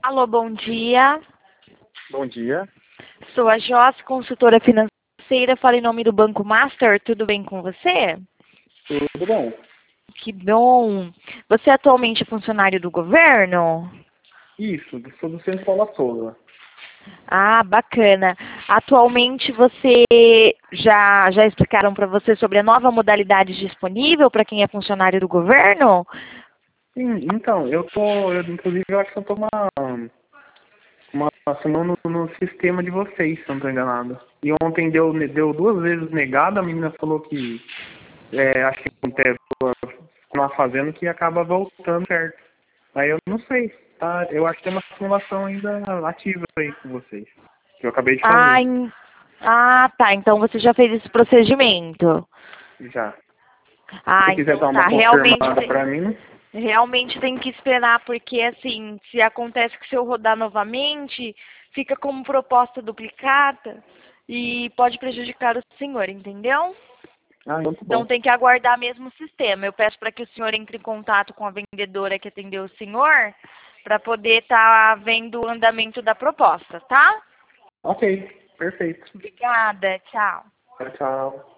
Alô, bom dia. Bom dia. Sou a Joss, consultora financeira. Falo em nome do Banco Master. Tudo bem com você? Tudo bom? Que bom. Você atualmente é funcionário do governo? Isso, sou do Centro Paula Souza. Ah, bacana. Atualmente você já explicaram para você sobre a nova modalidade disponível para quem é funcionário do governo? Sim, então, inclusive, eu acho que eu tô uma assinando no sistema de vocês, se eu não tô enganado. E ontem deu duas vezes negado, a menina falou que, acho que acontece na fazenda que acaba voltando certo. Aí eu não sei, tá? Eu acho que tem uma simulação ainda ativa aí com vocês, que eu acabei de Ah, fazer, tá. Então você já fez esse procedimento. já. Ah, Se quiser então dar uma tá. Realmente confirmada pra mim, Realmente tem que esperar, porque assim, se acontece que se eu rodar novamente, fica como proposta duplicata e pode prejudicar o senhor, entendeu? então tá Então bom. tem que aguardar mesmo o sistema. Eu peço para que o senhor entre em contato com a vendedora que atendeu o senhor, para poder estar vendo o andamento da proposta, tá? Ok, perfeito. Obrigada, tchau. Tchau, tchau.